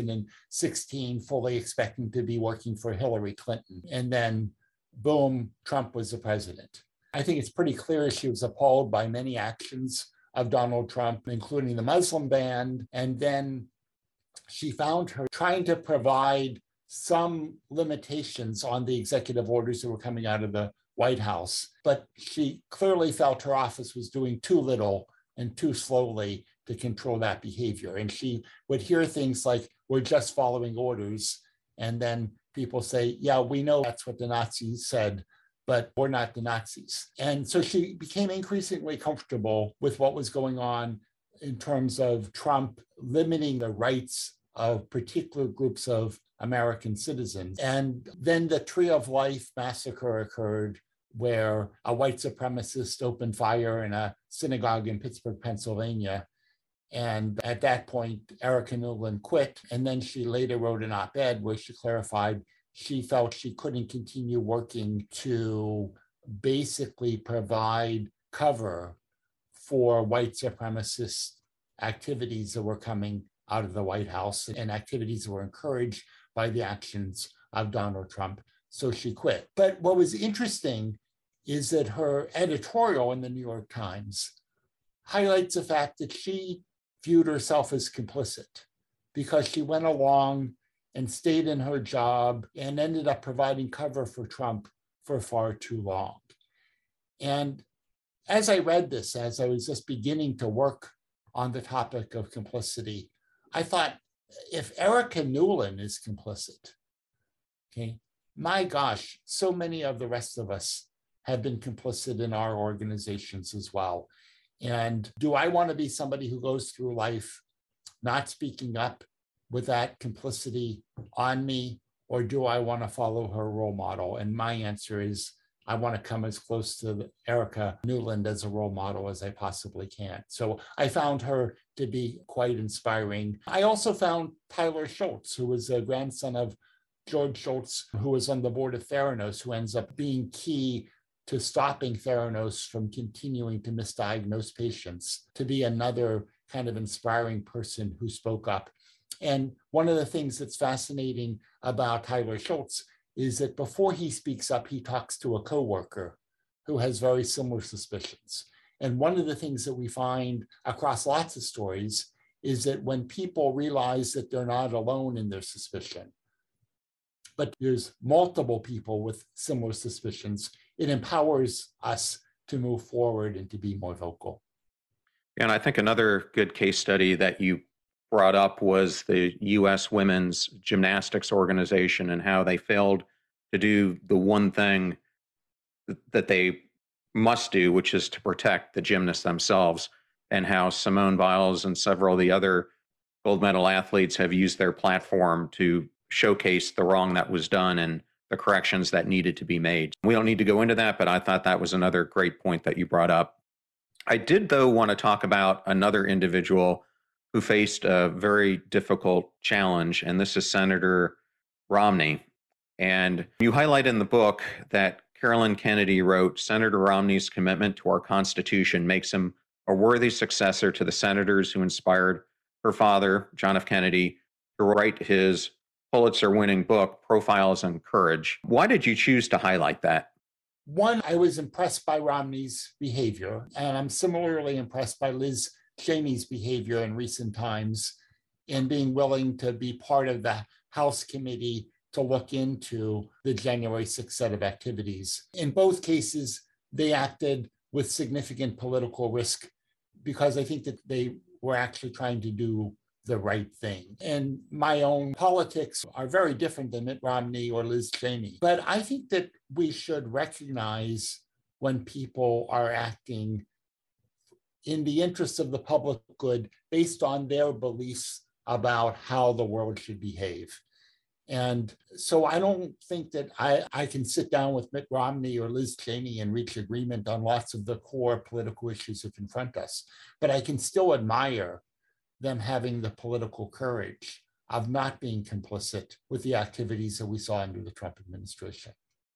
2016, fully expecting to be working for Hillary Clinton. And then, boom, Trump was the president. I think it's pretty clear she was appalled by many actions of Donald Trump, including the Muslim ban. And then she found her trying to provide some limitations on the executive orders that were coming out of the White House. But she clearly felt her office was doing too little and too slowly to control that behavior. And she would hear things like, we're just following orders. And then people say, yeah, we know that's what the Nazis said, but we're not the Nazis. And so she became increasingly comfortable with what was going on in terms of Trump limiting the rights of particular groups of American citizens. And then the Tree of Life massacre occurred, where a white supremacist opened fire in a synagogue in Pittsburgh, Pennsylvania. And at that point, Erica Nuland quit. And then she later wrote an op-ed where she clarified she felt she couldn't continue working to basically provide cover for white supremacist activities that were coming out of the White House and activities that were encouraged by the actions of Donald Trump. So she quit. But what was interesting is that her editorial in the New York Times highlights the fact that she viewed herself as complicit because she went along and stayed in her job and ended up providing cover for Trump for far too long. And as I read this, as I was just beginning to work on the topic of complicity, I thought, if Erica Nuland is complicit, okay, my gosh, so many of the rest of us have been complicit in our organizations as well. And do I want to be somebody who goes through life not speaking up with that complicity on me, or do I want to follow her role model? And my answer is, I want to come as close to Erica Nuland as a role model as I possibly can. So I found her to be quite inspiring. I also found Tyler Shultz, who was a grandson of George Shultz, who was on the board of Theranos, who ends up being key to stopping Theranos from continuing to misdiagnose patients, to be another kind of inspiring person who spoke up. And one of the things that's fascinating about Tyler Shultz is that before he speaks up, he talks to a coworker who has very similar suspicions. And one of the things that we find across lots of stories is that when people realize that they're not alone in their suspicion, but there's multiple people with similar suspicions, it empowers us to move forward and to be more vocal. And I think another good case study that you brought up was the U.S. Women's Gymnastics Organization and how they failed to do the one thing that they must do, which is to protect the gymnasts themselves, and how Simone Biles and several of the other gold medal athletes have used their platform to showcase the wrong that was done and the corrections that needed to be made. We don't need to go into that, but I thought that was another great point that you brought up. I did, though, want to talk about another individual who faced a very difficult challenge, and this is Senator Romney. And you highlight in the book that Carolyn Kennedy wrote, "Senator Romney's commitment to our Constitution makes him a worthy successor to the senators who inspired her father, John F. Kennedy, to write his Pulitzer-winning book, Profiles in Courage." Why did you choose to highlight that? One, I was impressed by Romney's behavior, and I'm similarly impressed by Liz Cheney's behavior in recent times in being willing to be part of the House committee to look into the January 6th set of activities. In both cases, they acted with significant political risk because I think that they were actually trying to do the right thing. And my own politics are very different than Mitt Romney or Liz Cheney. But I think that we should recognize when people are acting in the interest of the public good based on their beliefs about how the world should behave. And so I don't think that I can sit down with Mitt Romney or Liz Cheney and reach agreement on lots of the core political issues that confront us. But I can still admire them having the political courage of not being complicit with the activities that we saw under the Trump administration.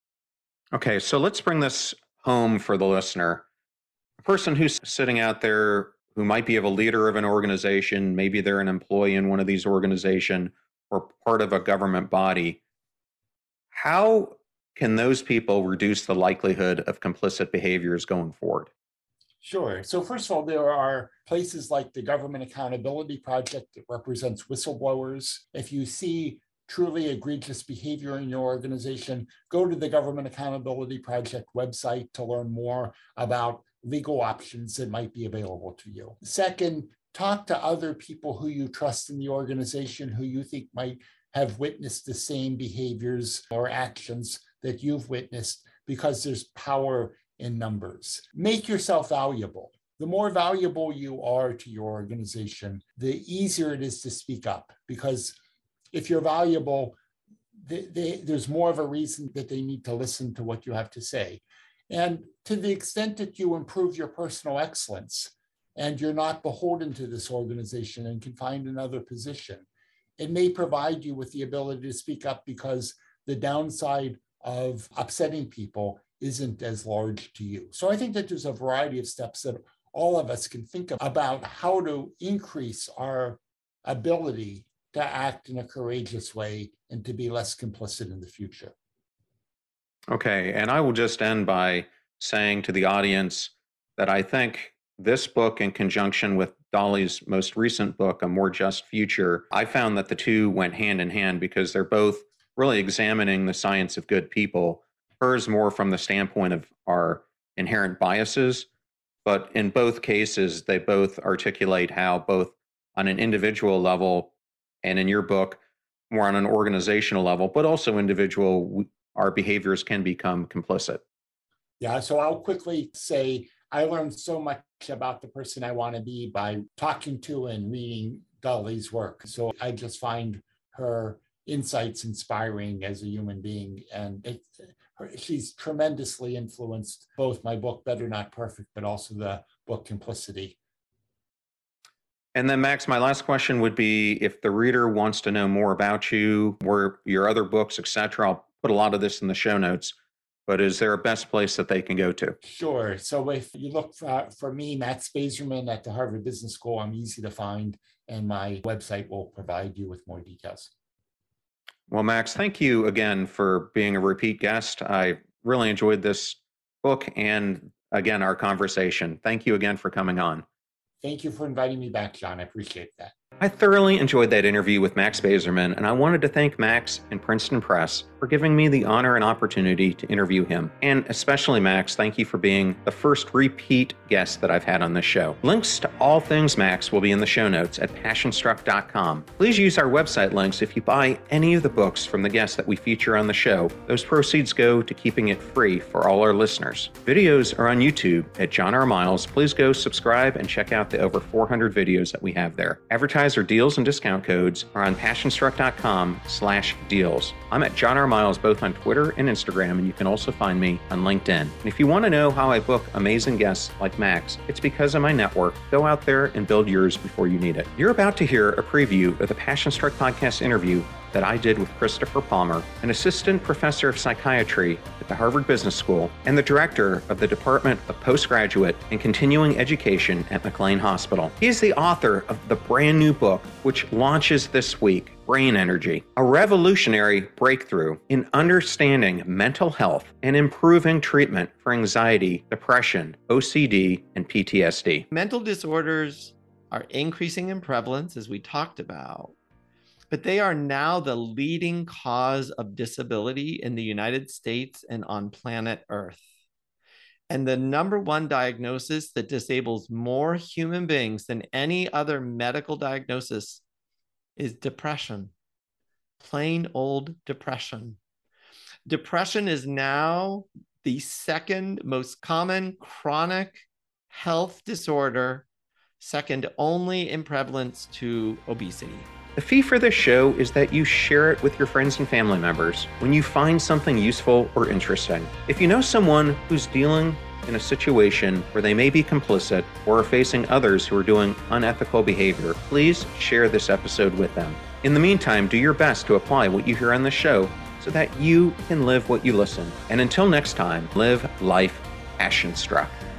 Okay, so let's bring this home for the listener. A person who's sitting out there who might be a leader of an organization, maybe they're an employee in one of these organizations or part of a government body, how can those people reduce the likelihood of complicit behaviors going forward? Sure. So first of all, there are places like the Government Accountability Project that represents whistleblowers. If you see truly egregious behavior in your organization, go to the Government Accountability Project website to learn more about legal options that might be available to you. Second, talk to other people who you trust in the organization, who you think might have witnessed the same behaviors or actions that you've witnessed, because there's power in numbers. Make yourself valuable. The more valuable you are to your organization, the easier it is to speak up, because if you're valuable, there's more of a reason that they need to listen to what you have to say. And to the extent that you improve your personal excellence and you're not beholden to this organization and can find another position, it may provide you with the ability to speak up, because the downside of upsetting people isn't as large to you. So I think that there's a variety of steps that all of us can think about how to increase our ability to act in a courageous way and to be less complicit in the future. Okay, and I will just end by saying to the audience that I think this book, in conjunction with Dolly's most recent book, A More Just Future, I found that the two went hand in hand, because they're both really examining the science of good people. Hers more from the standpoint of our inherent biases, but in both cases, they both articulate how, both on an individual level and in your book, more on an organizational level, but also individual, our behaviors can become complicit. Yeah, so I'll quickly say I learned so much about the person I want to be by talking to and reading Dolly's work. So I just find her insights inspiring as a human being. And she's tremendously influenced both my book, Better Not Perfect, but also the book Complicity. And then, Max, my last question would be, if the reader wants to know more about you, or your other books, etc., I'll put a lot of this in the show notes, but is there a best place that they can go to? Sure. So if you look for me, Max Bazerman at the Harvard Business School, I'm easy to find, and my website will provide you with more details. Well, Max, thank you again for being a repeat guest. I really enjoyed this book and, again, our conversation. Thank you again for coming on. Thank you for inviting me back, John. I appreciate that. I thoroughly enjoyed that interview with Max Bazerman, and I wanted to thank Max and Princeton Press for giving me the honor and opportunity to interview him. And especially, Max, thank you for being the first repeat guest that I've had on this show. Links to all things Max will be in the show notes at passionstruck.com. Please use our website links if you buy any of the books from the guests that we feature on the show. Those proceeds go to keeping it free for all our listeners. Videos are on YouTube at John R. Miles. Please go subscribe and check out the over 400 videos that we have there. Advertiser deals and discount codes are on passionstruck.com/deals. I'm at John R. Miles both on Twitter and Instagram, and you can also find me on LinkedIn. And if you want to know how I book amazing guests like Max, it's because of my network. Go out there and build yours before you need it. You're about to hear a preview of the Passion Struck podcast interview that I did with Christopher Palmer, an assistant professor of psychiatry at the Harvard Business School and the director of the Department of Postgraduate and Continuing Education at McLean Hospital. He is the author of the brand new book, which launches this week, Brain Energy, a revolutionary breakthrough in understanding mental health and improving treatment for anxiety, depression, OCD, and PTSD. Mental disorders are increasing in prevalence, as we talked about, but they are now the leading cause of disability in the United States and on planet Earth. And the number one diagnosis that disables more human beings than any other medical diagnosis is depression. Plain old depression. Depression is now the second most common chronic health disorder, second only in prevalence to obesity. The fee for this show is that you share it with your friends and family members when you find something useful or interesting. If you know someone who's dealing in a situation where they may be complicit or are facing others who are doing unethical behavior, please share this episode with them. In the meantime, do your best to apply what you hear on the show so that you can live what you listen. And until next time, live life passion struck.